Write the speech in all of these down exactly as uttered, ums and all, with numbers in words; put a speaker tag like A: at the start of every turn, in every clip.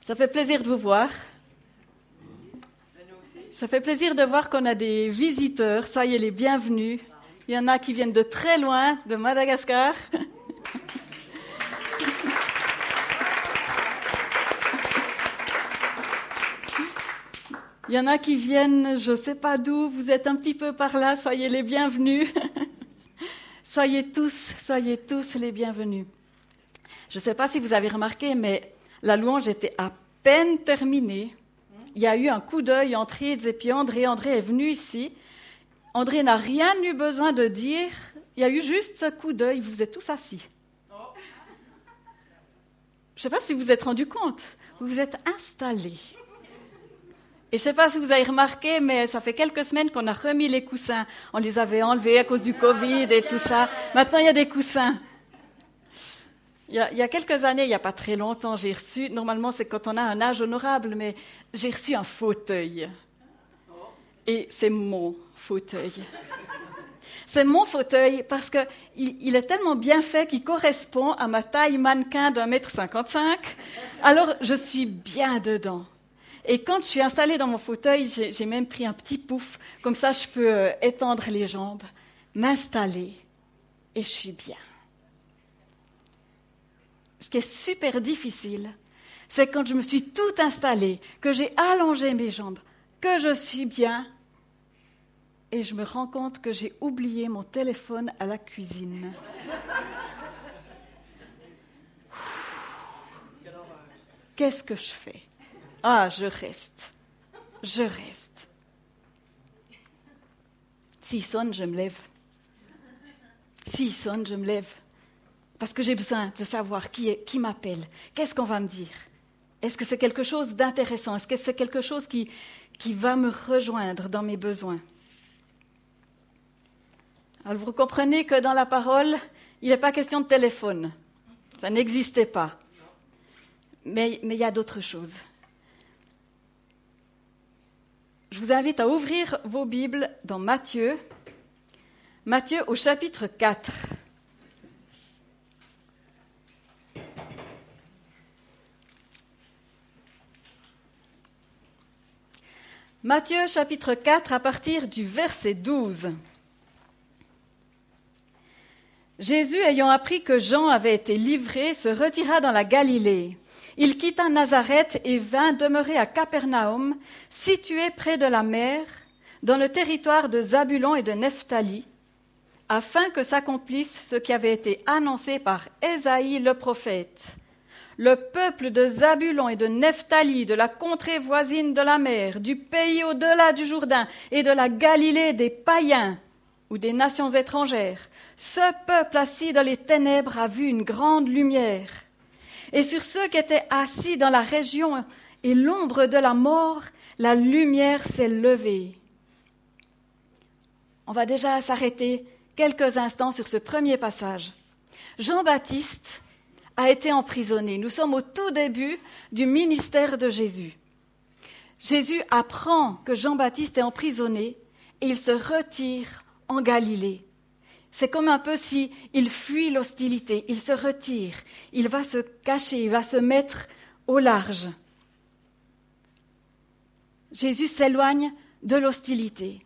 A: Ça fait plaisir de vous voir. Ça fait plaisir de voir qu'on a des visiteurs. Soyez les bienvenus. Il y en a qui viennent de très loin, de Madagascar. Il y en a qui viennent, je ne sais pas d'où, vous êtes un petit peu par là, soyez les bienvenus. Soyez tous, soyez tous les bienvenus. Je ne sais pas si vous avez remarqué, mais la louange était à peine terminée. Il y a eu un coup d'œil entre Yves et puis André. André est venu ici. André n'a rien eu besoin de dire. Il y a eu juste ce coup d'œil. Vous êtes tous assis. Je ne sais pas si vous vous êtes rendu compte. Vous vous êtes installés. Et je ne sais pas si vous avez remarqué, mais ça fait quelques semaines qu'on a remis les coussins. On les avait enlevés à cause du Covid et tout ça. Maintenant, il y a des coussins. Il y a, il y a quelques années, il n'y a pas très longtemps, j'ai reçu, normalement c'est quand on a un âge honorable, mais j'ai reçu un fauteuil. Et c'est mon fauteuil. C'est mon fauteuil parce qu'il il est tellement bien fait qu'il correspond à ma taille mannequin d'un mètre cinquante-cinq. Alors, je suis bien dedans. Et quand je suis installée dans mon fauteuil, j'ai, j'ai même pris un petit pouf. Comme ça, je peux euh, étendre les jambes, m'installer, et je suis bien. Ce qui est super difficile, c'est quand je me suis tout installée, que j'ai allongé mes jambes, que je suis bien, et je me rends compte que j'ai oublié mon téléphone à la cuisine. Qu'est-ce que je fais ? Ah, je reste. Je reste. S'il sonne, je me lève. S'il sonne, je me lève. Parce que j'ai besoin de savoir qui, est, qui m'appelle. Qu'est-ce qu'on va me dire ? Est-ce que c'est quelque chose d'intéressant ? Est-ce que c'est quelque chose qui, qui va me rejoindre dans mes besoins ? Alors vous comprenez que dans la parole, il n'est pas question de téléphone. Ça n'existait pas. Mais, mais il y a d'autres choses. Je vous invite à ouvrir vos Bibles dans Matthieu. Matthieu au chapitre quatre. Matthieu chapitre quatre à partir du verset douze. Jésus, ayant appris que Jean avait été livré, se retira dans la Galilée. Il quitta Nazareth et vint demeurer à Capernaum, situé près de la mer, dans le territoire de Zabulon et de Nephtali, afin que s'accomplisse ce qui avait été annoncé par Ésaïe le prophète. Le peuple de Zabulon et de Nephtali, de la contrée voisine de la mer, du pays au-delà du Jourdain et de la Galilée des païens ou des nations étrangères, ce peuple assis dans les ténèbres a vu une grande lumière. Et sur ceux qui étaient assis dans la région et l'ombre de la mort, la lumière s'est levée. On va déjà s'arrêter quelques instants sur ce premier passage. Jean-Baptiste a été emprisonné. Nous sommes au tout début du ministère de Jésus. Jésus apprend que Jean-Baptiste est emprisonné et il se retire en Galilée. C'est comme un peu si il fuit l'hostilité, il se retire, il va se cacher, il va se mettre au large. Jésus s'éloigne de l'hostilité.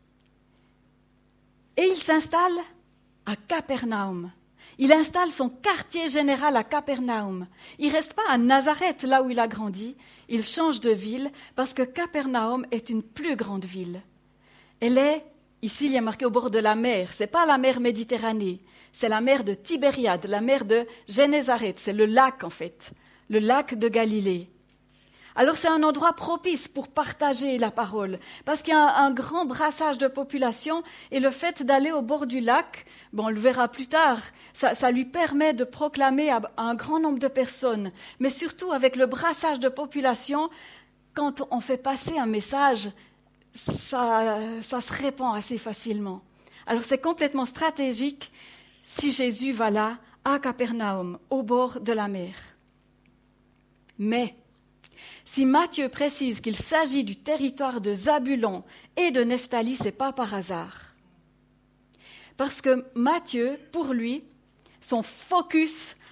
A: Et il s'installe à Capernaum. Il installe son quartier général à Capernaum. Il ne reste pas à Nazareth, là où il a grandi. Il change de ville parce que Capernaum est une plus grande ville. Elle est, ici il y a marqué au bord de la mer, ce n'est pas la mer Méditerranée, c'est la mer de Tibériade, la mer de Génézareth, c'est le lac en fait, le lac de Galilée. Alors c'est un endroit propice pour partager la parole, parce qu'il y a un, un grand brassage de population et le fait d'aller au bord du lac, bon, on le verra plus tard, ça, ça lui permet de proclamer à, à un grand nombre de personnes. Mais surtout avec le brassage de population, quand on fait passer un message, ça, ça se répand assez facilement. Alors c'est complètement stratégique si Jésus va là, à Capernaum, au bord de la mer. Mais si Matthieu précise qu'il s'agit du territoire de Zabulon et de Nephtali, ce n'est pas par hasard. Parce que Matthieu, pour lui, son focus,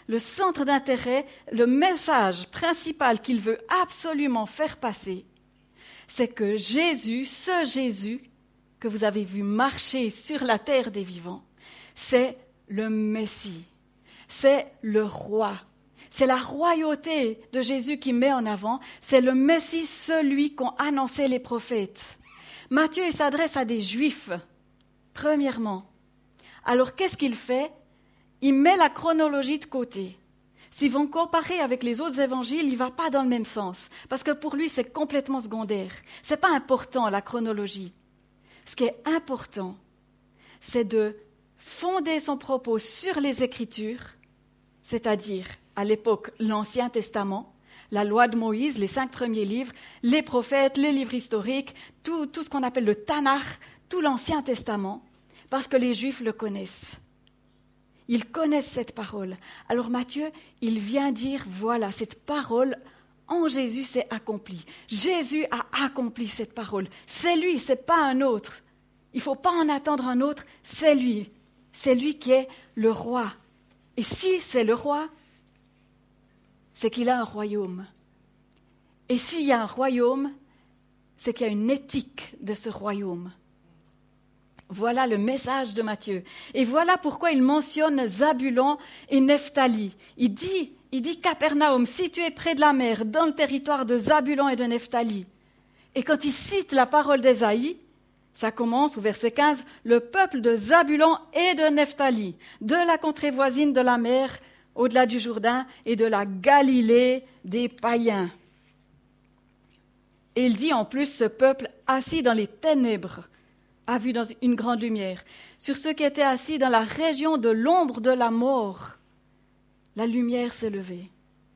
A: le centre d'intérêt, le message principal qu'il veut absolument faire passer, c'est que Jésus, ce Jésus que vous avez vu marcher sur la terre des vivants, c'est le Messie, c'est le roi. C'est la royauté de Jésus qui met en avant, c'est le Messie, celui qu'ont annoncé les prophètes. Matthieu, il s'adresse à des Juifs, premièrement. Alors, qu'est-ce qu'il fait? Il met la chronologie de côté. S'ils vont comparer avec les autres évangiles, il ne va pas dans le même sens, parce que pour lui, c'est complètement secondaire. Ce n'est pas important, la chronologie. Ce qui est important, c'est de fonder son propos sur les Écritures, c'est-à-dire, à l'époque, l'Ancien Testament, la loi de Moïse, les cinq premiers livres, les prophètes, les livres historiques, tout, tout ce qu'on appelle le Tanakh, tout l'Ancien Testament, parce que les Juifs le connaissent. Ils connaissent cette parole. Alors Matthieu, il vient dire, voilà, cette parole en Jésus s'est accomplie. Jésus a accompli cette parole. C'est lui, ce n'est pas un autre. Il ne faut pas en attendre un autre, c'est lui. C'est lui qui est le roi. Et si c'est le roi, c'est qu'il a un royaume. Et s'il y a un royaume, c'est qu'il y a une éthique de ce royaume. Voilà le message de Matthieu. Et voilà pourquoi il mentionne Zabulon et Nephtali. Il dit, il dit Capernaum, situé près de la mer, dans le territoire de Zabulon et de Nephtali. Et quand il cite la parole d'Ésaïe, ça commence au verset quinze, le peuple de Zabulon et de Nephtali, de la contrée voisine de la mer, au-delà du Jourdain, et de la Galilée des païens. Et il dit en plus, ce peuple assis dans les ténèbres a vu dans une grande lumière. Sur ceux qui étaient assis dans la région de l'ombre de la mort, la lumière s'est levée.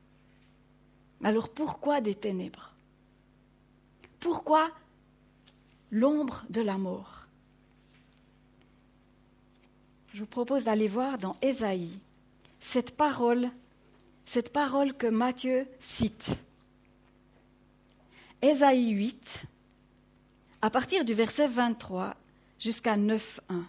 A: Alors pourquoi des ténèbres? Pourquoi l'ombre de la mort? Je vous propose d'aller voir dans Ésaïe cette parole, cette parole que Matthieu cite. Ésaïe huit, à partir du verset vingt-trois jusqu'à neuf un.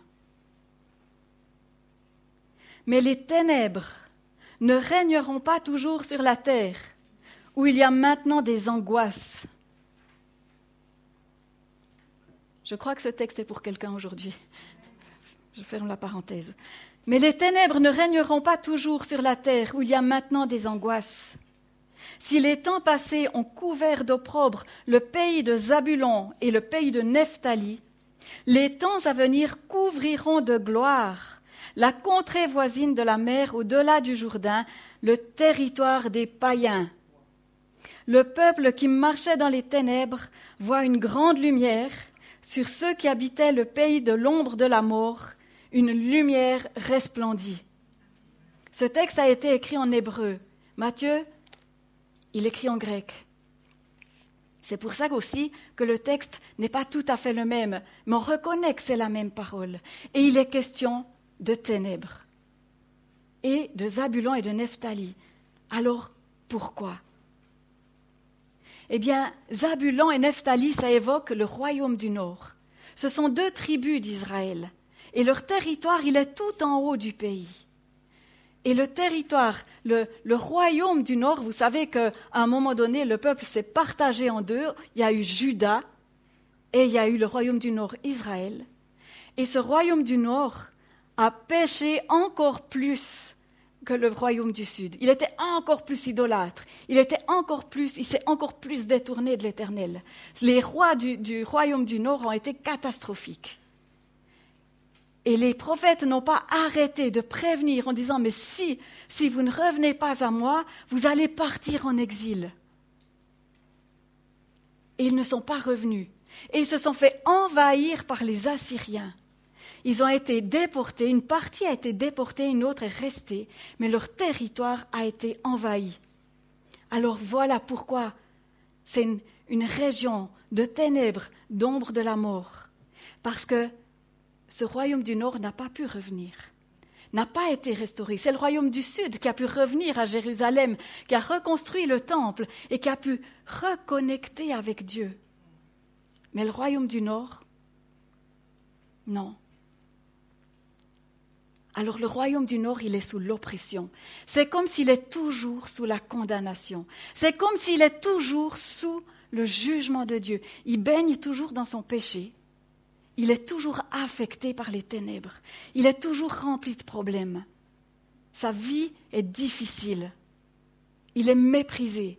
A: Mais les ténèbres ne régneront pas toujours sur la terre, où il y a maintenant des angoisses. Je crois que ce texte est pour quelqu'un aujourd'hui. Je ferme la parenthèse. Mais les ténèbres ne régneront pas toujours sur la terre, où il y a maintenant des angoisses. Si les temps passés ont couvert d'opprobre le pays de Zabulon et le pays de Nephtali, les temps à venir couvriront de gloire la contrée voisine de la mer au-delà du Jourdain, le territoire des païens. Le peuple qui marchait dans les ténèbres voit une grande lumière. Sur ceux qui habitaient le pays de l'ombre de la mort, une lumière resplendit. Ce texte a été écrit en hébreu. Matthieu, il écrit en grec. C'est pour ça aussi que le texte n'est pas tout à fait le même, mais on reconnaît que c'est la même parole. Et il est question de ténèbres et de Zabulon et de Nephtali. Alors, pourquoi? Eh bien, Zabulon et Nephtali, ça évoque le royaume du Nord. Ce sont deux tribus d'Israël. Et leur territoire, il est tout en haut du pays. Et le territoire, le, le royaume du Nord, vous savez qu'à un moment donné, le peuple s'est partagé en deux. Il y a eu Juda et il y a eu le royaume du Nord, Israël. Et ce royaume du Nord a péché encore plus que le royaume du Sud. Il était encore plus idolâtre. Il était encore plus, il s'est encore plus détourné de l'Éternel. Les rois du, du royaume du Nord ont été catastrophiques. Et les prophètes n'ont pas arrêté de prévenir en disant « Mais si, si vous ne revenez pas à moi, vous allez partir en exil. » Et ils ne sont pas revenus. Et ils se sont fait envahir par les Assyriens. Ils ont été déportés, une partie a été déportée, une autre est restée, mais leur territoire a été envahi. Alors voilà pourquoi c'est une, une région de ténèbres, d'ombre de la mort. Parce que ce royaume du Nord n'a pas pu revenir, n'a pas été restauré. C'est le royaume du Sud qui a pu revenir à Jérusalem, qui a reconstruit le temple et qui a pu reconnecter avec Dieu. Mais le royaume du Nord, non. alors le royaume du Nord, il est sous l'oppression. C'est comme s'il est toujours sous la condamnation. C'est comme s'il est toujours sous le jugement de Dieu. Il baigne toujours dans son péché. Il est toujours affecté par les ténèbres. Il est toujours rempli de problèmes. Sa vie est difficile. Il est méprisé.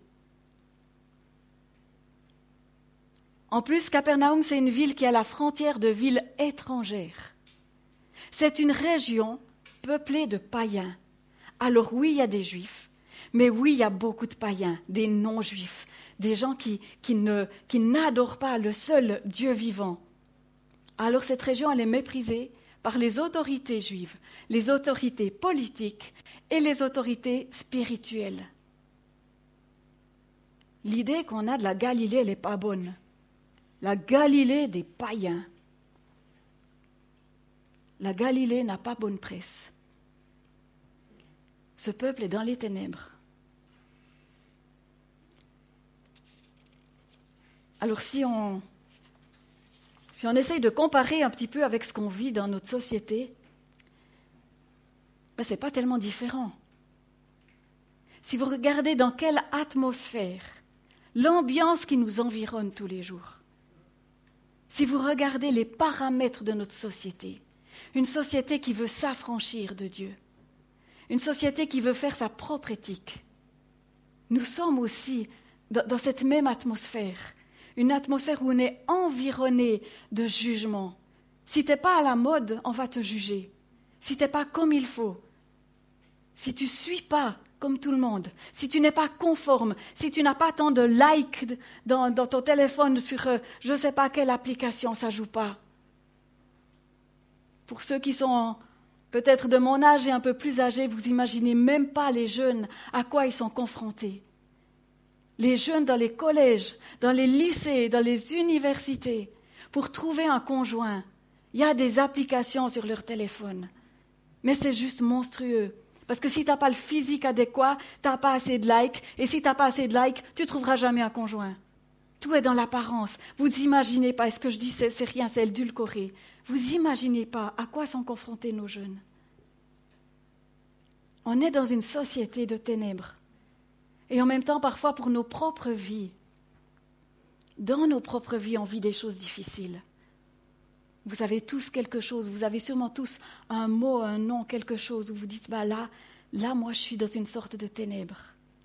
A: En plus, Capernaum, c'est une ville qui est à la frontière de villes étrangères. C'est une région peuplée de païens. Alors oui, il y a des juifs, mais oui, il y a beaucoup de païens, des non-juifs, des gens qui, qui, ne, qui n'adorent pas le seul Dieu vivant. Alors cette région, elle est méprisée par les autorités juives, les autorités politiques et les autorités spirituelles. L'idée qu'on a de la Galilée, elle n'est pas bonne. La Galilée des païens. La Galilée n'a pas bonne presse. Ce peuple est dans les ténèbres. Alors si on, si on essaye de comparer un petit peu avec ce qu'on vit dans notre société, ben ce n'est pas tellement différent. Si vous regardez dans quelle atmosphère, l'ambiance qui nous environne tous les jours, si vous regardez les paramètres de notre société, une société qui veut s'affranchir de Dieu, une société qui veut faire sa propre éthique, nous sommes aussi dans, dans cette même atmosphère, une atmosphère où on est environné de jugement. Si tu n'es pas à la mode, on va te juger. Si tu n'es pas comme il faut, si tu ne suis pas comme tout le monde, si tu n'es pas conforme, si tu n'as pas tant de likes dans, dans ton téléphone sur euh, je ne sais pas quelle application, ça ne joue pas. Pour ceux qui sont peut-être de mon âge et un peu plus âgés, vous imaginez même pas les jeunes à quoi ils sont confrontés. Les jeunes dans les collèges, dans les lycées, dans les universités, pour trouver un conjoint, il y a des applications sur leur téléphone. Mais c'est juste monstrueux. Parce que si tu n'as pas le physique adéquat, tu n'as pas assez de likes. Et si tu n'as pas assez de likes, tu ne trouveras jamais un conjoint. Tout est dans l'apparence. Vous imaginez pas, et ce que je dis, c'est, c'est rien, c'est édulcoré. Vous imaginez pas à quoi sont confrontés nos jeunes. On est dans une société de ténèbres. Et en même temps, parfois, pour nos propres vies, dans nos propres vies, on vit des choses difficiles. Vous avez tous quelque chose, vous avez sûrement tous un mot, un nom, quelque chose où vous dites, bah là, là, moi, je suis dans une sorte de ténèbres.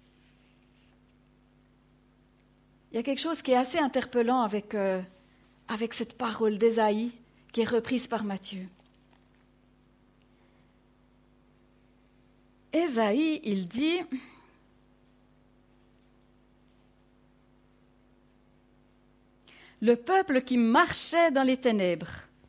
A: Il y a quelque chose qui est assez interpellant avec, euh, avec cette parole d'Ésaïe qui est reprise par Matthieu. Ésaïe, il dit... Le peuple qui marchait dans les ténèbres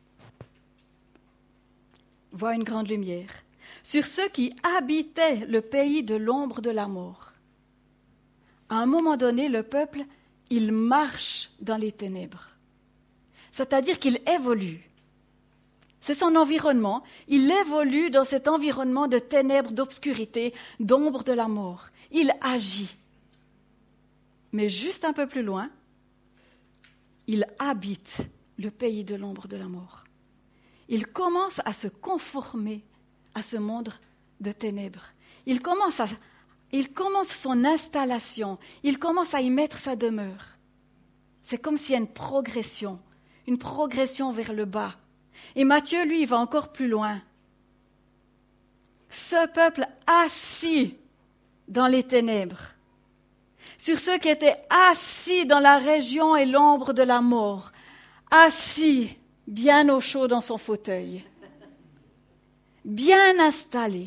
A: voit une grande lumière. Sur ceux qui habitaient le pays de l'ombre de la mort. À un moment donné, le peuple, il marche dans les ténèbres. C'est-à-dire qu'il évolue. C'est son environnement. Il évolue dans cet environnement de ténèbres, d'obscurité, d'ombre de la mort. Il agit. Mais juste un peu plus loin, il habite le pays de l'ombre de la mort. Il commence à se conformer à ce monde de ténèbres. Il commence, à, il commence son installation, il commence à y mettre sa demeure. C'est comme s'il y a une progression, une progression vers le bas. Et Matthieu, lui, il va encore plus loin. Ce peuple assis dans les ténèbres, sur ceux qui étaient assis dans la région et l'ombre de la mort, assis bien au chaud dans son fauteuil, bien installé,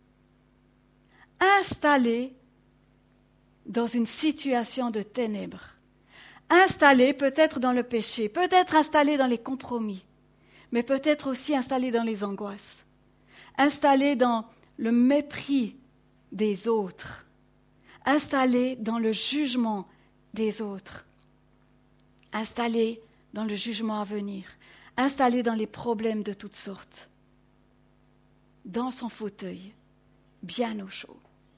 A: installé dans une situation de ténèbres, installé peut-être dans le péché, peut-être installé dans les compromis, mais peut-être aussi installé dans les angoisses, installé dans le mépris des autres, installé dans le jugement des autres, installé dans le jugement à venir, installé dans les problèmes de toutes sortes, dans son fauteuil, bien au chaud.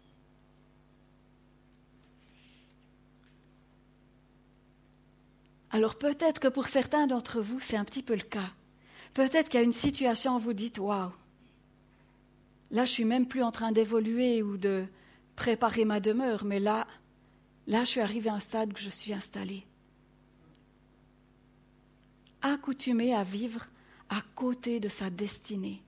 A: Alors peut-être que pour certains d'entre vous, c'est un petit peu le cas. Peut-être qu'il y a une situation où vous dites « Waouh, là, je suis même plus en train d'évoluer ou de préparer ma demeure, mais là, là, je suis arrivée à un stade où je suis installée. Accoutumée à vivre à côté de sa destinée.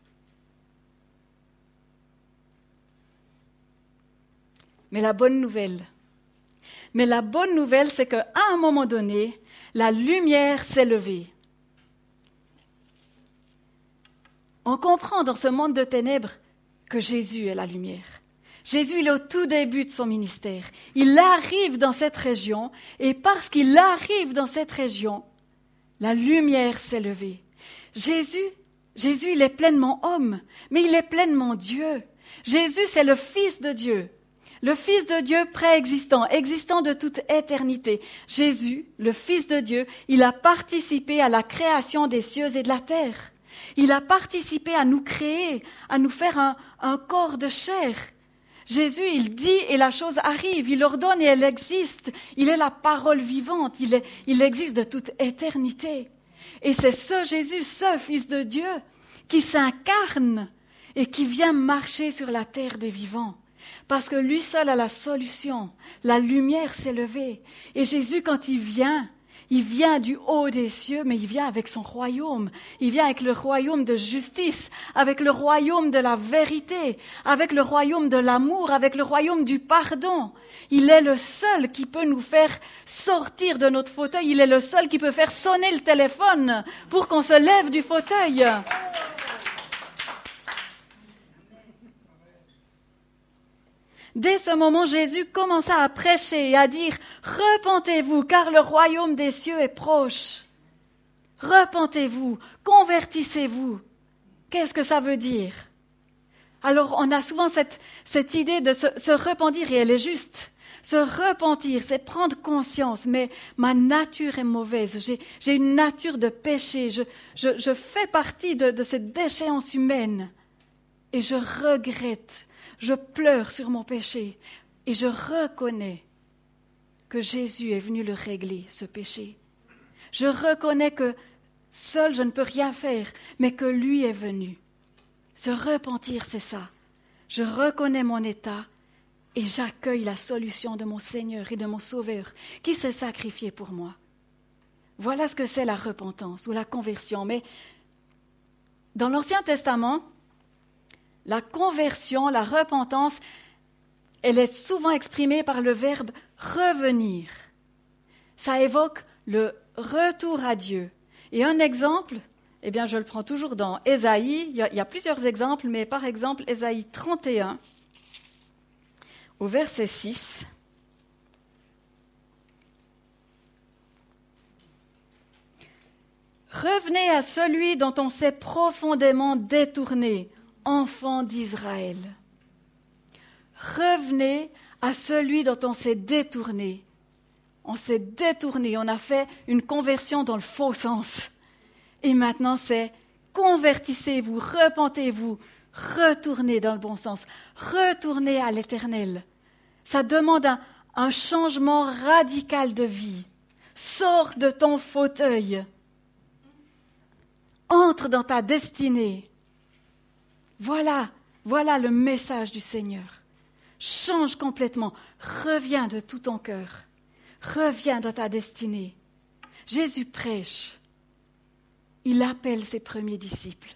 A: Mais la bonne nouvelle, mais la bonne nouvelle, c'est qu'à un moment donné, la lumière s'est levée. On comprend dans ce monde de ténèbres que Jésus est la lumière. Jésus, il est au tout début de son ministère. Il arrive dans cette région, et parce qu'il arrive dans cette région, la lumière s'est levée. Jésus, Jésus, il est pleinement homme, mais il est pleinement Dieu. Jésus, c'est le Fils de Dieu. Le Fils de Dieu préexistant, existant de toute éternité. Jésus, le Fils de Dieu, il a participé à la création des cieux et de la terre. Il a participé à nous créer, à nous faire un, un corps de chair. Jésus, il dit et la chose arrive, il ordonne et elle existe. Il est la parole vivante, il, est, il existe de toute éternité. Et c'est ce Jésus, ce Fils de Dieu, qui s'incarne et qui vient marcher sur la terre des vivants. Parce que lui seul a la solution. La lumière s'est levée. Et Jésus, quand il vient, il vient du haut des cieux, mais il vient avec son royaume. Il vient avec le royaume de justice, avec le royaume de la vérité, avec le royaume de l'amour, avec le royaume du pardon. Il est le seul qui peut nous faire sortir de notre fauteuil. Il est le seul qui peut faire sonner le téléphone pour qu'on se lève du fauteuil. Dès ce moment, Jésus commença à prêcher et à dire « Repentez-vous, car le royaume des cieux est proche. Repentez-vous, convertissez-vous. » Qu'est-ce que ça veut dire? Alors, on a souvent cette, cette idée de se, se repentir, et elle est juste. Se repentir, c'est prendre conscience, mais ma nature est mauvaise, j'ai, j'ai une nature de péché, je, je, je fais partie de, de cette déchéance humaine, et je regrette. Je pleure sur mon péché et je reconnais que Jésus est venu le régler, ce péché. Je reconnais que seul je ne peux rien faire, mais que lui est venu. Se repentir, c'est ça. Je reconnais mon état et j'accueille la solution de mon Seigneur et de mon Sauveur qui s'est sacrifié pour moi. Voilà ce que c'est la repentance ou la conversion. Mais dans l'Ancien Testament, la conversion, la repentance, elle est souvent exprimée par le verbe « revenir ». Ça évoque le retour à Dieu. Et un exemple, eh bien, je le prends toujours dans Ésaïe, il y a, il y a plusieurs exemples, mais par exemple, Ésaïe trente et un, au verset six. « Revenez à celui dont on s'est profondément détourné, enfants d'Israël. Revenez à celui dont on s'est détourné. » On s'est détourné, on a fait une conversion dans le faux sens. Et maintenant, c'est convertissez-vous, repentez-vous, retournez dans le bon sens, retournez à l'Éternel. Ça demande un, un changement radical de vie. Sors de ton fauteuil. Entre dans ta destinée. Voilà, voilà le message du Seigneur. Change complètement, reviens de tout ton cœur, reviens dans ta destinée. Jésus prêche, il appelle ses premiers disciples.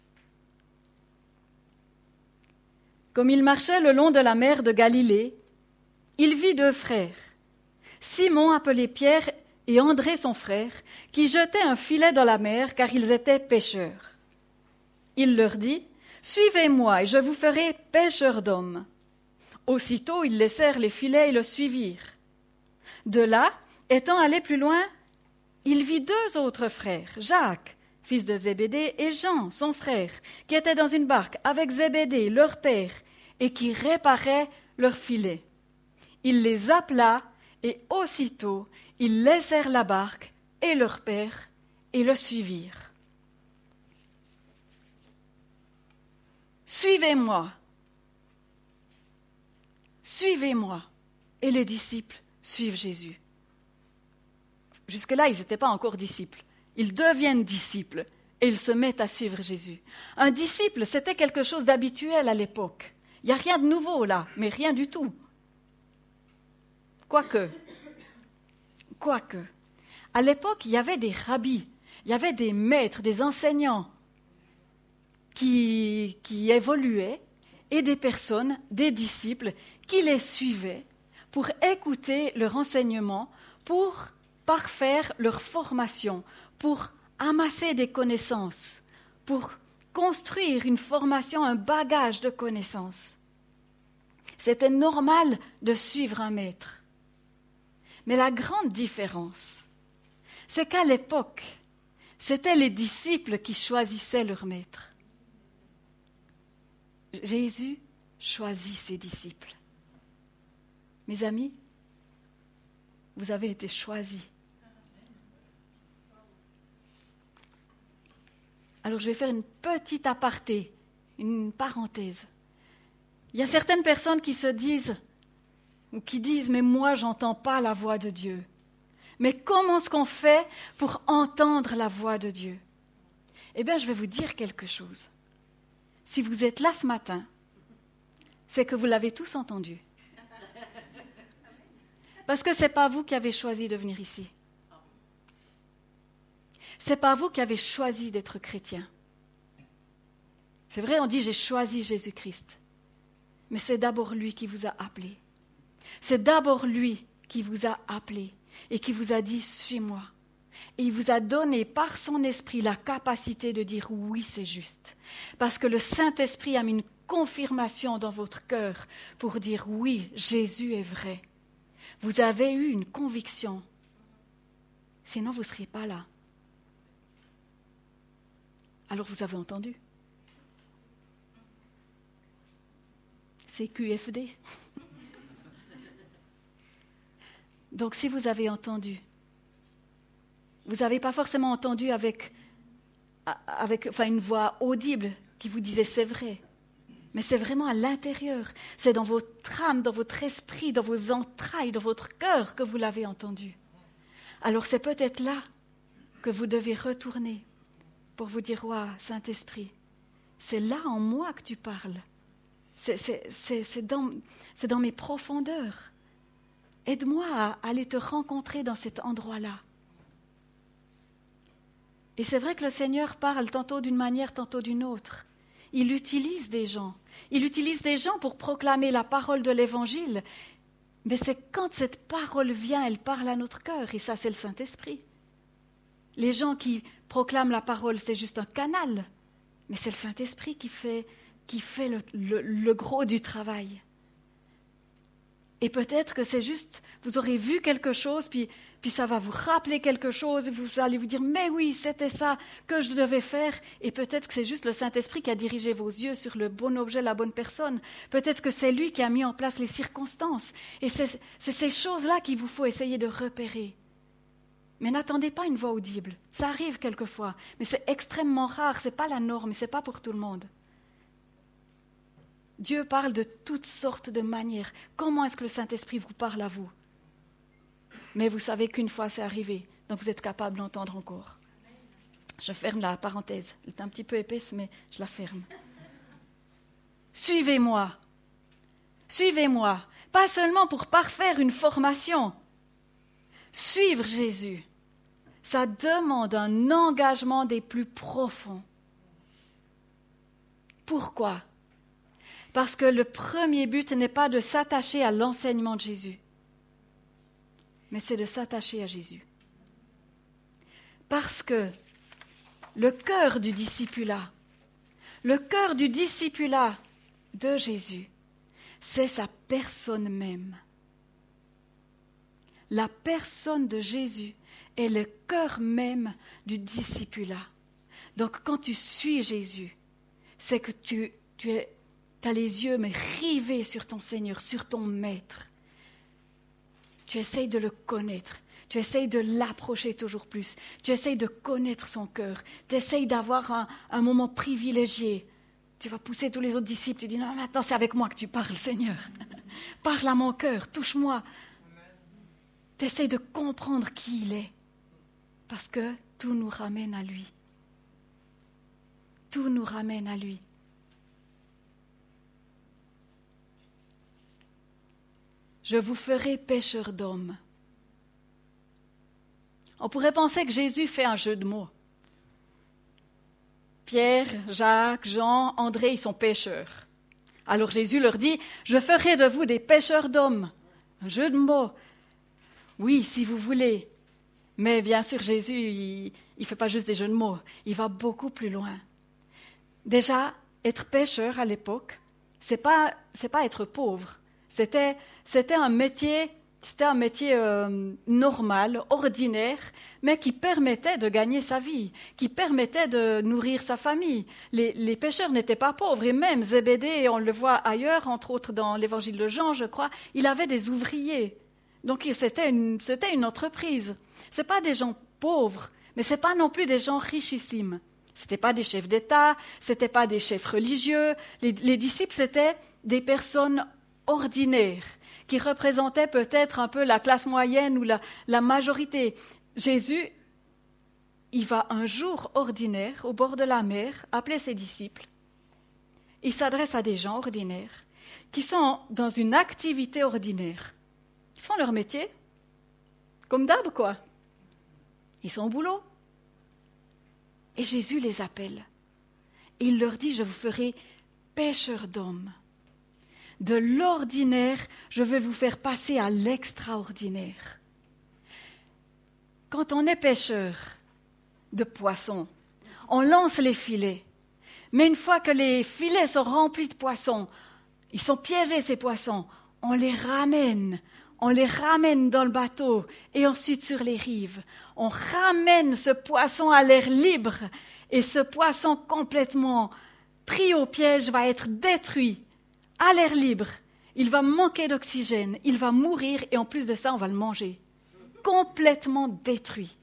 A: Comme il marchait le long de la mer de Galilée, il vit deux frères, Simon appelé Pierre et André son frère, qui jetaient un filet dans la mer car ils étaient pêcheurs. Il leur dit: « Suivez-moi et je vous ferai pêcheurs d'hommes. » Aussitôt, ils laissèrent les filets et le suivirent. De là, étant allé plus loin, il vit deux autres frères, Jacques, fils de Zébédée, et Jean, son frère, qui étaient dans une barque avec Zébédée, leur père, et qui réparaient leurs filets. Il les appela, et aussitôt, ils laissèrent la barque et leur père, et le suivirent. Suivez-moi. Suivez-moi. Et les disciples suivent Jésus. Jusque-là, ils n'étaient pas encore disciples. Ils deviennent disciples. et ils se mettent à suivre Jésus. Un disciple, c'était quelque chose d'habituel à l'époque. Il n'y a rien de nouveau là, mais rien du tout. Quoique, quoique, à l'époque, il y avait des rabbis, il y avait des maîtres, des enseignants qui, qui évoluaient et des personnes, des disciples, qui les suivaient pour écouter leur enseignement, pour parfaire leur formation, pour amasser des connaissances, pour construire une formation, un bagage de connaissances. C'était normal de suivre un maître. Mais la grande différence, c'est qu'à l'époque, c'était les disciples qui choisissaient leur maître. Jésus choisit ses disciples. Mes amis, vous avez été choisis. Alors je vais faire une petite aparté, une parenthèse. Il y a certaines personnes qui se disent, ou qui disent, mais moi j'entends pas la voix de Dieu. Mais comment est-ce qu'on fait pour entendre la voix de Dieu? Eh bien, je vais vous dire quelque chose. Si vous êtes là ce matin, c'est que vous l'avez tous entendu. Parce que ce n'est pas vous qui avez choisi de venir ici. Ce n'est pas vous qui avez choisi d'être chrétien. C'est vrai, on dit « j'ai choisi Jésus-Christ ». Mais c'est d'abord lui qui vous a appelé. C'est d'abord lui qui vous a appelé et qui vous a dit « suis-moi ». Et il vous a donné par son esprit la capacité de dire « oui, c'est juste ». Parce que le Saint-Esprit a mis une confirmation dans votre cœur pour dire « oui, Jésus est vrai ». Vous avez eu une conviction. Sinon, vous ne seriez pas là. Alors vous avez entendu. C'est Q F D. Donc si vous avez entendu, vous n'avez pas forcément entendu avec, avec enfin, une voix audible qui vous disait c'est vrai. Mais c'est vraiment à l'intérieur, c'est dans votre âme, dans votre esprit, dans vos entrailles, dans votre cœur que vous l'avez entendu. Alors c'est peut-être là que vous devez retourner pour vous dire « Ouah, Saint-Esprit, c'est là en moi que tu parles. C'est, c'est, c'est, c'est, dans, c'est dans mes profondeurs. Aide-moi à aller te rencontrer dans cet endroit-là. » Et c'est vrai que le Seigneur parle tantôt d'une manière, tantôt d'une autre. Il utilise des gens. Il utilise des gens pour proclamer la parole de l'Évangile. Mais c'est quand cette parole vient, elle parle à notre cœur. Et ça, c'est le Saint-Esprit. Les gens qui proclament la parole, c'est juste un canal. Mais c'est le Saint-Esprit qui fait, qui fait le, le, le gros du travail. Et peut-être que c'est juste, vous aurez vu quelque chose, puis, puis ça va vous rappeler quelque chose, et vous allez vous dire, mais oui, c'était ça que je devais faire. Et peut-être que c'est juste le Saint-Esprit qui a dirigé vos yeux sur le bon objet, la bonne personne. Peut-être que c'est lui qui a mis en place les circonstances. Et c'est, c'est ces choses-là qu'il vous faut essayer de repérer. Mais n'attendez pas une voix audible. Ça arrive quelquefois, mais c'est extrêmement rare, ce n'est pas la norme, ce n'est pas pour tout le monde. Dieu parle de toutes sortes de manières. Comment est-ce que le Saint-Esprit vous parle à vous? Mais vous savez qu'une fois c'est arrivé, donc vous êtes capable d'entendre encore. Je ferme la parenthèse. Elle est un petit peu épaisse, mais je la ferme. Suivez-moi. Suivez-moi. Pas seulement pour parfaire une formation. Suivre Jésus, ça demande un engagement des plus profonds. Pourquoi? Parce que le premier but n'est pas de s'attacher à l'enseignement de Jésus, mais c'est de s'attacher à Jésus. Parce que le cœur du discipulat, le cœur du discipulat de Jésus, c'est sa personne même. La personne de Jésus est le cœur même du discipulat. Donc quand tu suis Jésus, c'est que tu, tu es Tu as les yeux mais rivés sur ton Seigneur, sur ton Maître. Tu essayes de le connaître. Tu essayes de l'approcher toujours plus. Tu essayes de connaître son cœur. Tu essayes d'avoir un, un moment privilégié. Tu vas pousser tous les autres disciples. Tu dis, non, maintenant c'est avec moi que tu parles, Seigneur. Parle à mon cœur, touche-moi. Tu essayes de comprendre qui il est. Parce que tout nous ramène à lui. tout nous ramène à lui. Je vous ferai pêcheurs d'hommes. On pourrait penser que Jésus fait un jeu de mots. Pierre, Jacques, Jean, André, ils sont pêcheurs. Alors Jésus leur dit, je ferai de vous des pêcheurs d'hommes. Un jeu de mots. Oui, si vous voulez. Mais bien sûr, Jésus, il ne fait pas juste des jeux de mots. Il va beaucoup plus loin. Déjà, être pêcheur à l'époque, ce n'est pas, c'est pas être pauvre. C'était, c'était un métier, c'était un métier euh, normal, ordinaire, mais qui permettait de gagner sa vie, qui permettait de nourrir sa famille. Les, les pêcheurs n'étaient pas pauvres, et même Zébédée, on le voit ailleurs, entre autres dans l'évangile de Jean, je crois, il avait des ouvriers. Donc c'était une, c'était une entreprise. Ce n'est pas des gens pauvres, mais ce n'est pas non plus des gens richissimes. Ce n'étaient pas des chefs d'État, ce n'étaient pas des chefs religieux. Les, les disciples, c'était des personnes ordinaires, qui représentaient peut-être un peu la classe moyenne ou la, la majorité. Jésus, il va un jour ordinaire, au bord de la mer, appeler ses disciples. Il s'adresse à des gens ordinaires, qui sont dans une activité ordinaire. Ils font leur métier, comme d'hab, quoi. Ils sont au boulot. Et Jésus les appelle. Et il leur dit, je vous ferai pêcheurs d'hommes. De l'ordinaire, je vais vous faire passer à l'extraordinaire. Quand on est pêcheur de poissons, on lance les filets. Mais une fois que les filets sont remplis de poissons, ils sont piégés ces poissons, on les ramène. On les ramène dans le bateau et ensuite sur les rives. On ramène ce poisson à l'air libre et ce poisson complètement pris au piège va être détruit à l'air libre. Il va manquer d'oxygène, il va mourir et en plus de ça, on va le manger. Complètement détruit.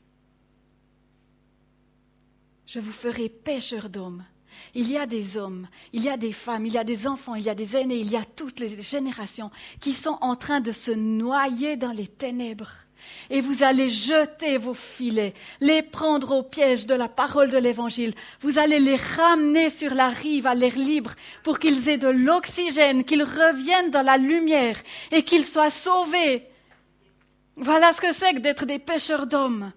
A: Je vous ferai pêcheurs d'hommes. Il y a des hommes, il y a des femmes, il y a des enfants, il y a des aînés, il y a toutes les générations qui sont en train de se noyer dans les ténèbres. Et vous allez jeter vos filets, les prendre au piège de la parole de l'Évangile. Vous allez les ramener sur la rive à l'air libre pour qu'ils aient de l'oxygène, qu'ils reviennent dans la lumière et qu'ils soient sauvés. Voilà ce que c'est que d'être des pêcheurs d'hommes.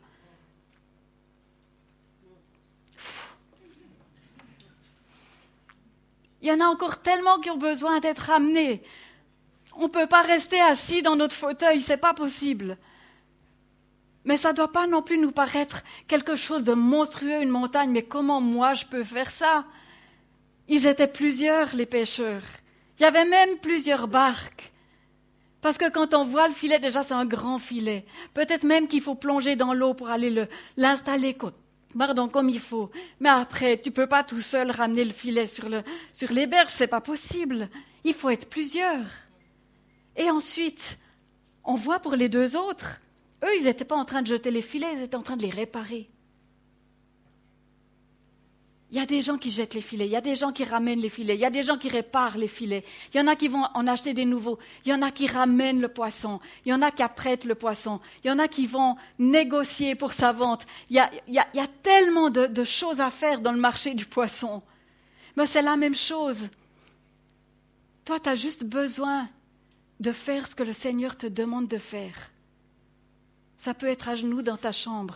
A: Il y en a encore tellement qui ont besoin d'être ramenés. On ne peut pas rester assis dans notre fauteuil, ce n'est pas possible. Mais ça ne doit pas non plus nous paraître quelque chose de monstrueux, une montagne. Mais comment moi je peux faire ça? Ils étaient plusieurs, les pêcheurs. Il y avait même plusieurs barques. Parce que quand on voit le filet, déjà c'est un grand filet. Peut-être même qu'il faut plonger dans l'eau pour aller le, l'installer comme, pardon, comme il faut. Mais après, tu ne peux pas tout seul ramener le filet sur, le, sur les berges, ce n'est pas possible. Il faut être plusieurs. Et ensuite, on voit pour les deux autres, eux, ils n'étaient pas en train de jeter les filets, ils étaient en train de les réparer. Il y a des gens qui jettent les filets, il y a des gens qui ramènent les filets, il y a des gens qui réparent les filets, il y en a qui vont en acheter des nouveaux, il y en a qui ramènent le poisson, il y en a qui apprêtent le poisson, il y en a qui vont négocier pour sa vente. Il y a, il y a, il y a tellement de, de choses à faire dans le marché du poisson. Mais c'est la même chose. Toi, tu as juste besoin de faire ce que le Seigneur te demande de faire. Ça peut être à genoux dans ta chambre.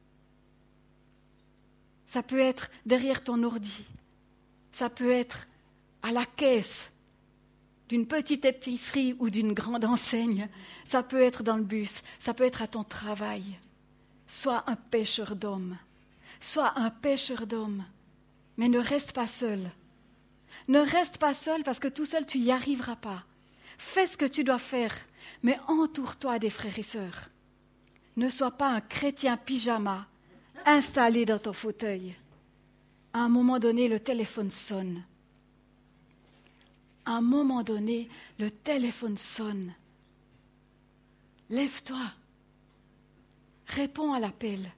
A: Ça peut être derrière ton ordi. Ça peut être à la caisse d'une petite épicerie ou d'une grande enseigne. Ça peut être dans le bus. Ça peut être à ton travail. Sois un pêcheur d'hommes. Sois un pêcheur d'hommes. Mais ne reste pas seul. Ne reste pas seul parce que tout seul, tu n'y arriveras pas. Fais ce que tu dois faire, mais entoure-toi des frères et sœurs. Ne sois pas un chrétien pyjama installé dans ton fauteuil. À un moment donné, le téléphone sonne. À un moment donné, le téléphone sonne. Lève-toi. Réponds à l'appel.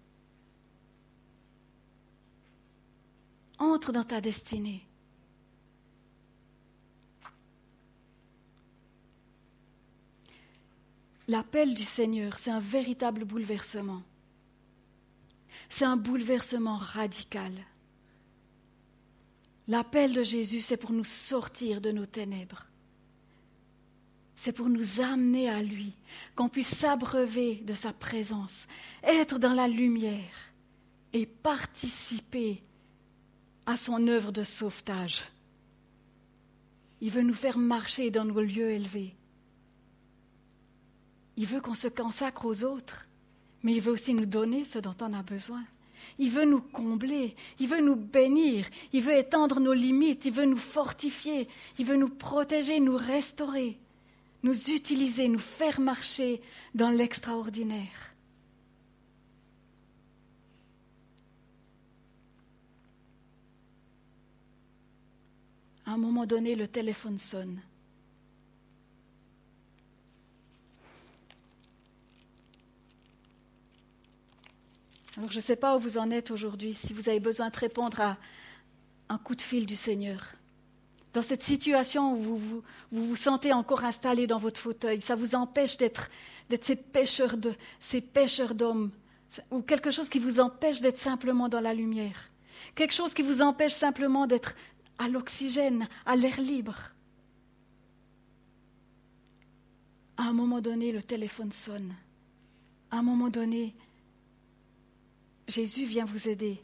A: Entre dans ta destinée. L'appel du Seigneur, c'est un véritable bouleversement. C'est un bouleversement radical. L'appel de Jésus, c'est pour nous sortir de nos ténèbres. C'est pour nous amener à lui, qu'on puisse s'abreuver de sa présence, être dans la lumière et participer à son œuvre de sauvetage. Il veut nous faire marcher dans nos lieux élevés. Il veut qu'on se consacre aux autres, mais il veut aussi nous donner ce dont on a besoin. Il veut nous combler, il veut nous bénir, il veut étendre nos limites, il veut nous fortifier, il veut nous protéger, nous restaurer, nous utiliser, nous faire marcher dans l'extraordinaire. À un moment donné, le téléphone sonne. Alors, je ne sais pas où vous en êtes aujourd'hui, si vous avez besoin de répondre à un coup de fil du Seigneur. Dans cette situation où vous vous, vous, vous sentez encore installé dans votre fauteuil, ça vous empêche d'être, d'être ces pêcheurs de, ces pêcheurs d'hommes, ou quelque chose qui vous empêche d'être simplement dans la lumière, quelque chose qui vous empêche simplement d'être à l'oxygène, à l'air libre. À un moment donné, le téléphone sonne. À un moment donné, Jésus vient vous aider.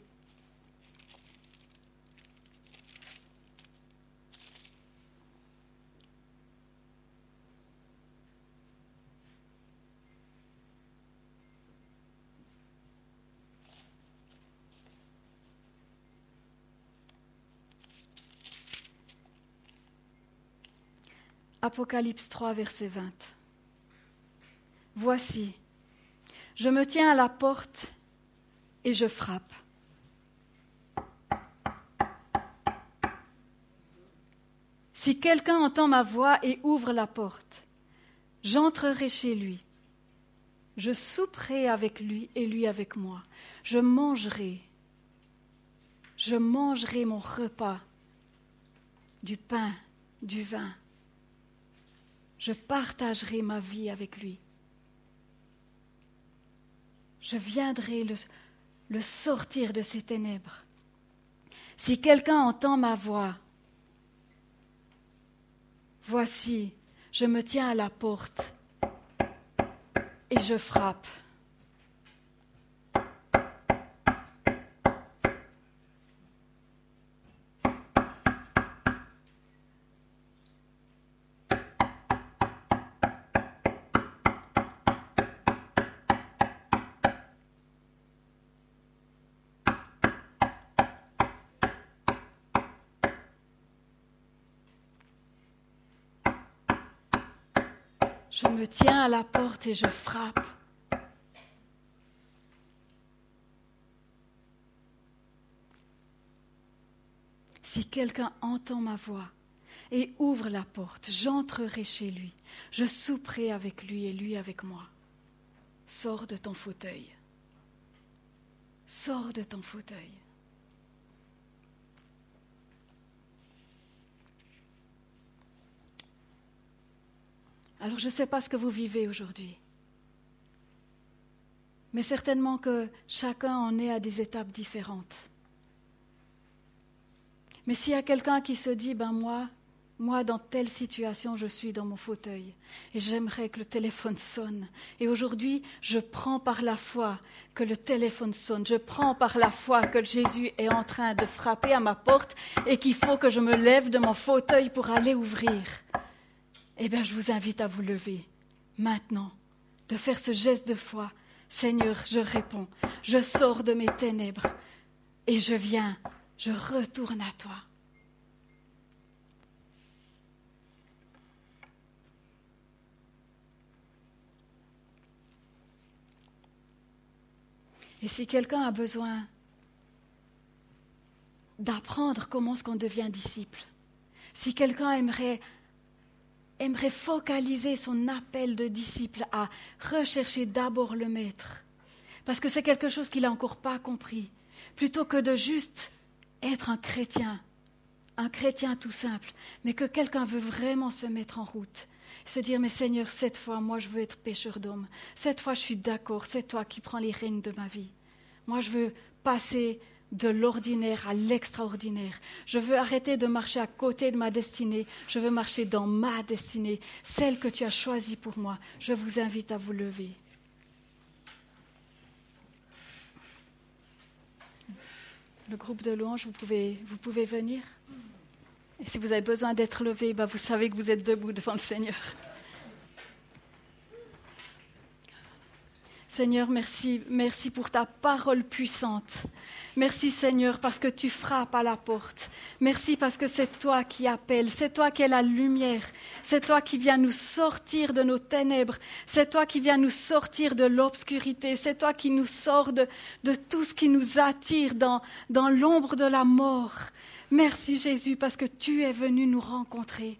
A: Apocalypse trois, verset vingt. Voici, je me tiens à la porte et je frappe. Si quelqu'un entend ma voix et ouvre la porte, j'entrerai chez lui. Je souperai avec lui et lui avec moi. Je mangerai. Je mangerai mon repas, du pain, du vin. Je partagerai ma vie avec lui. Je viendrai le, le sortir de ces ténèbres. Si quelqu'un entend ma voix, voici, je me tiens à la porte et je frappe. Je me tiens à la porte et je frappe. Si quelqu'un entend ma voix et ouvre la porte, j'entrerai chez lui. Je souperai avec lui et lui avec moi. Sors de ton fauteuil. Sors de ton fauteuil. Alors je ne sais pas ce que vous vivez aujourd'hui, mais certainement que chacun en est à des étapes différentes. Mais s'il y a quelqu'un qui se dit, ben moi, moi dans telle situation, je suis dans mon fauteuil et j'aimerais que le téléphone sonne. Et aujourd'hui, je prends par la foi que le téléphone sonne. Je prends par la foi que Jésus est en train de frapper à ma porte et qu'il faut que je me lève de mon fauteuil pour aller ouvrir. Eh bien, je vous invite à vous lever maintenant, de faire ce geste de foi. Seigneur, je réponds, je sors de mes ténèbres et je viens, je retourne à toi. Et si quelqu'un a besoin d'apprendre comment est-ce qu'on devient disciple, si quelqu'un aimerait aimerait focaliser son appel de disciple à rechercher d'abord le Maître, parce que c'est quelque chose qu'il n'a encore pas compris, plutôt que de juste être un chrétien, un chrétien tout simple, mais que quelqu'un veut vraiment se mettre en route, se dire, mais Seigneur, cette fois, moi je veux être pêcheur d'hommes, cette fois je suis d'accord, c'est toi qui prends les rênes de ma vie, moi je veux passer de l'ordinaire à l'extraordinaire. Je veux arrêter de marcher à côté de ma destinée. Je veux marcher dans ma destinée, celle que tu as choisie pour moi. Je vous invite à vous lever. Le groupe de louanges, vous pouvez, vous pouvez venir. Et si vous avez besoin d'être levé, ben vous savez que vous êtes debout devant le Seigneur. Seigneur, merci, merci pour ta parole puissante. Merci Seigneur parce que tu frappes à la porte. Merci parce que c'est toi qui appelles, c'est toi qui es la lumière, c'est toi qui viens nous sortir de nos ténèbres, c'est toi qui viens nous sortir de l'obscurité, c'est toi qui nous sors de, de tout ce qui nous attire dans, dans l'ombre de la mort. Merci Jésus parce que tu es venu nous rencontrer.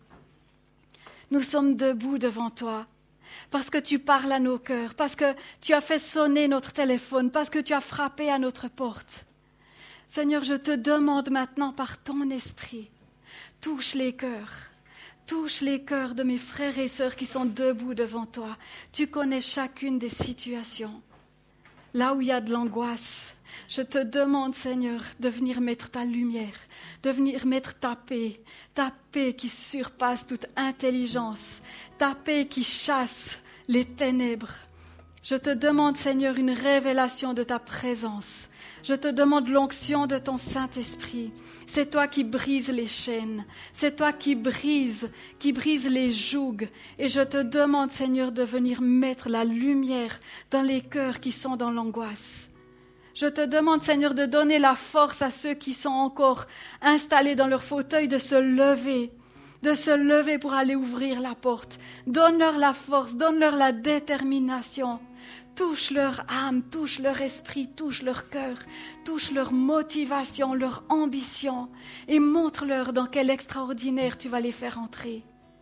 A: Nous sommes debout devant toi. Parce que tu parles à nos cœurs, parce que tu as fait sonner notre téléphone, parce que tu as frappé à notre porte. Seigneur, je te demande maintenant par ton esprit, touche les cœurs, touche les cœurs de mes frères et sœurs qui sont debout devant toi. Tu connais chacune des situations. Là où il y a de l'angoisse, je te demande, Seigneur, de venir mettre ta lumière, de venir mettre ta paix, ta paix qui surpasse toute intelligence, ta paix qui chasse les ténèbres. Je te demande, Seigneur, une révélation de ta présence. Je te demande l'onction de ton Saint-Esprit. C'est toi qui brises les chaînes. C'est toi qui brises, qui brise les jougs. Et je te demande, Seigneur, de venir mettre la lumière dans les cœurs qui sont dans l'angoisse. Je te demande, Seigneur, de donner la force à ceux qui sont encore installés dans leur fauteuil de se lever, de se lever pour aller ouvrir la porte. Donne-leur la force, donne-leur la détermination. Touche leur âme, touche leur esprit, touche leur cœur, touche leur motivation, leur ambition et montre-leur dans quel extraordinaire tu vas les faire entrer.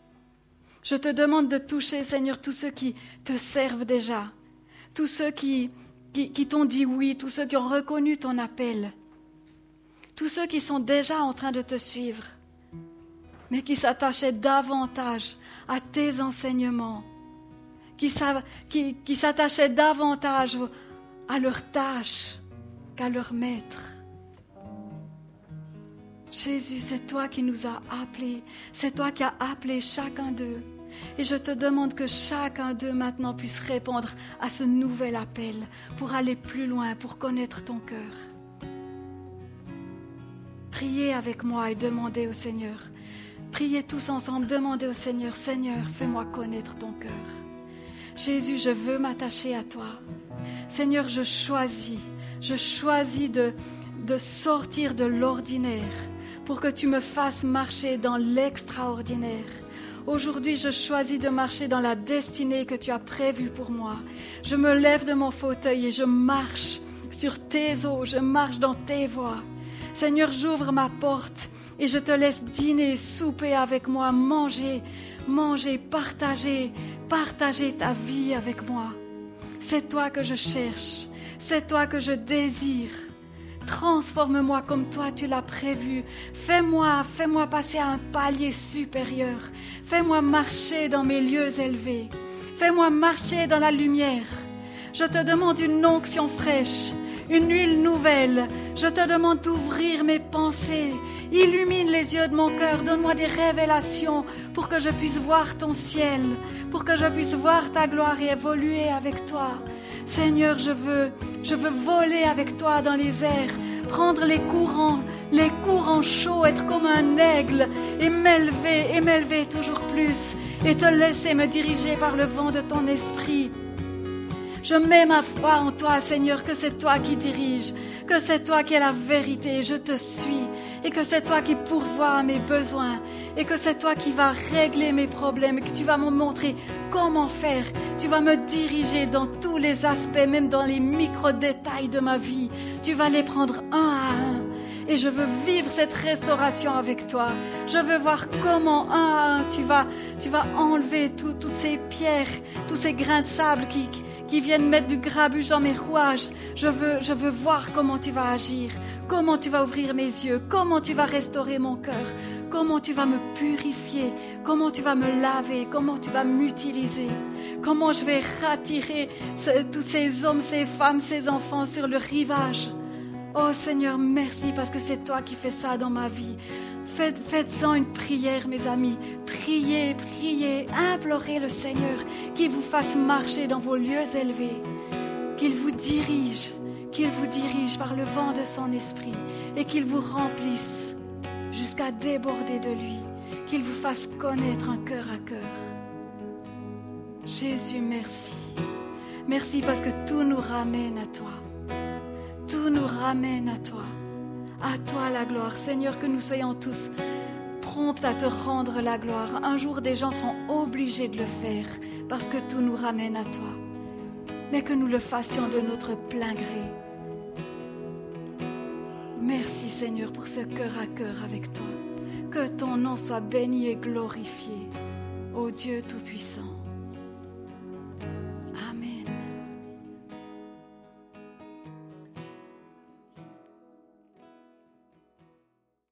A: Je te demande de toucher, Seigneur, tous ceux qui te servent déjà, tous ceux qui, qui, qui t'ont dit oui, tous ceux qui ont reconnu ton appel, tous ceux qui sont déjà en train de te suivre, mais qui s'attachaient davantage à tes enseignements, qui, qui, qui s'attachaient davantage à leur tâche qu'à leur maître. Jésus, c'est toi qui nous as appelés, c'est toi qui as appelé chacun d'eux. Et je te demande que chacun d'eux maintenant puisse répondre à ce nouvel appel pour aller plus loin, pour connaître ton cœur. Priez avec moi et demandez au Seigneur. Priez tous ensemble, demandez au Seigneur, Seigneur, fais-moi connaître ton cœur. Jésus, je veux m'attacher à toi. Seigneur, je choisis, je choisis de, de sortir de l'ordinaire pour que tu me fasses marcher dans l'extraordinaire. Aujourd'hui, je choisis de marcher dans la destinée que tu as prévue pour moi. Je me lève de mon fauteuil et je marche sur tes eaux, je marche dans tes voies. Seigneur, j'ouvre ma porte et je te laisse dîner, souper avec moi, manger, manger, partager, partager ta vie avec moi. C'est toi que je cherche, c'est toi que je désire. Transforme-moi comme toi tu l'as prévu. Fais-moi, fais-moi passer à un palier supérieur. Fais-moi marcher dans mes lieux élevés. Fais-moi marcher dans la lumière. Je te demande une onction fraîche, une huile nouvelle. Je te demande d'ouvrir mes pensées. Illumine les yeux de mon cœur. Donne-moi des révélations pour que je puisse voir ton ciel, pour que je puisse voir ta gloire et évoluer avec toi. Seigneur, je veux, je veux voler avec toi dans les airs, prendre les courants, les courants chauds, être comme un aigle et m'élever, et m'élever toujours plus et te laisser me diriger par le vent de ton esprit. Je mets ma foi en toi, Seigneur, que c'est toi qui diriges, que c'est toi qui es la vérité, je te suis, et que c'est toi qui pourvois à mes besoins, et que c'est toi qui vas régler mes problèmes, et que tu vas me montrer comment faire. Tu vas me diriger dans tous les aspects, même dans les micro-détails de ma vie. Tu vas les prendre un à un. Et je veux vivre cette restauration avec toi. Je veux voir comment, un à un, tu vas, tu vas enlever tout, toutes ces pierres, tous ces grains de sable qui, qui viennent mettre du grabuge dans mes rouages. Je veux, je veux voir comment tu vas agir, comment tu vas ouvrir mes yeux, comment tu vas restaurer mon cœur, comment tu vas me purifier, comment tu vas me laver, comment tu vas m'utiliser, comment je vais rattirer ce, tous ces hommes, ces femmes, ces enfants sur le rivage. Oh Seigneur, merci parce que c'est toi qui fais ça dans ma vie. Faites, faites-en une prière, mes amis. Priez, priez, implorez le Seigneur qu'il vous fasse marcher dans vos lieux élevés, qu'il vous dirige, qu'il vous dirige par le vent de son esprit et qu'il vous remplisse jusqu'à déborder de lui, qu'il vous fasse connaître un cœur à cœur. Jésus, merci. Merci parce que tout nous ramène à toi. Tout nous ramène à toi. À toi la gloire. Seigneur, que nous soyons tous prompts à te rendre la gloire. Un jour, des gens seront obligés de le faire parce que tout nous ramène à toi. Mais que nous le fassions de notre plein gré. Merci Seigneur pour ce cœur à cœur avec toi. Que ton nom soit béni et glorifié, ô Dieu Tout-Puissant.